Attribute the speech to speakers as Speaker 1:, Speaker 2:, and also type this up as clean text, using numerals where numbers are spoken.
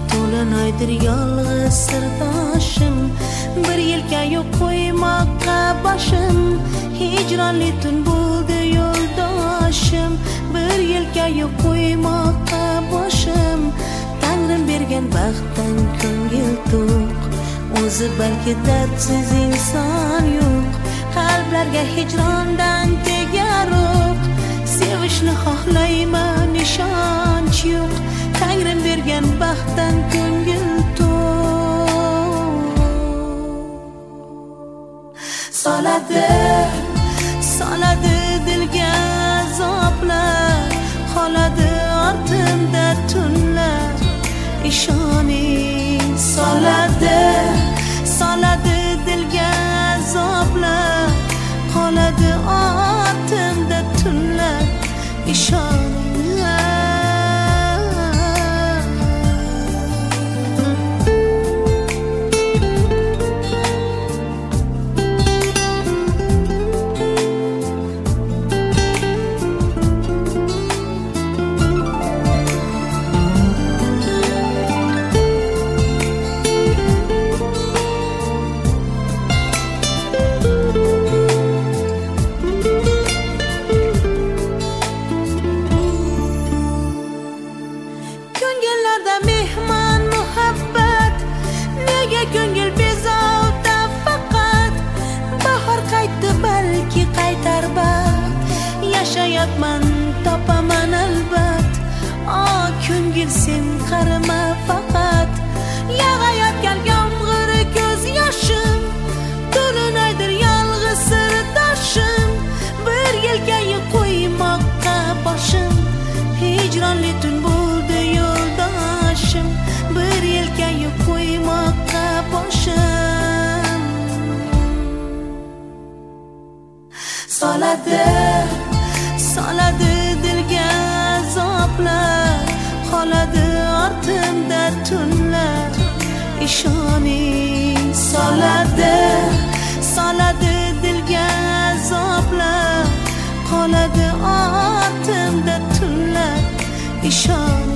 Speaker 1: to'linaydir yolg'iz sirdoshim, bir yelkaga qo'ymoqqa boshim, hijronli tun bo'ldi yo'ldoshim, bir yelkaga qo'ymoqqa boshim, Tangrim bergan baxtdan ko'ngil to'q, o'zi balki dardsiz inson yo'q, qalblarga hijrondan tegaroq, sevishni xohlayman ishonch yo'q, Tangrim bergan baxtdan ko'ngil to'q. Soladi dilga azoblar, qoladi ortimda tunlar, ishoning. Soladi dilga azoblar, qoladi ortimda tunlar, ishoning. Ko'ngil bezovta faqat, bahor qaytdi balki qaytar baxt, yashayapman topaman albat, ko'ngil sen qarama faqat, yog'ayotgan yomg'ir ko'z yoshim, to'linaydir yolg'iz sirdoshim, bir yelkaga qo'ymoqqa boshim, hijronli tun bo'ldi yo'ldoshim, bir yelkaga qo'ymoqqa boshim. Soladi dilga azoblar, qoladi ortimda tunlar, ishoning. Soladi dilga azoblar, qoladi ortimda tunlar, ishoning.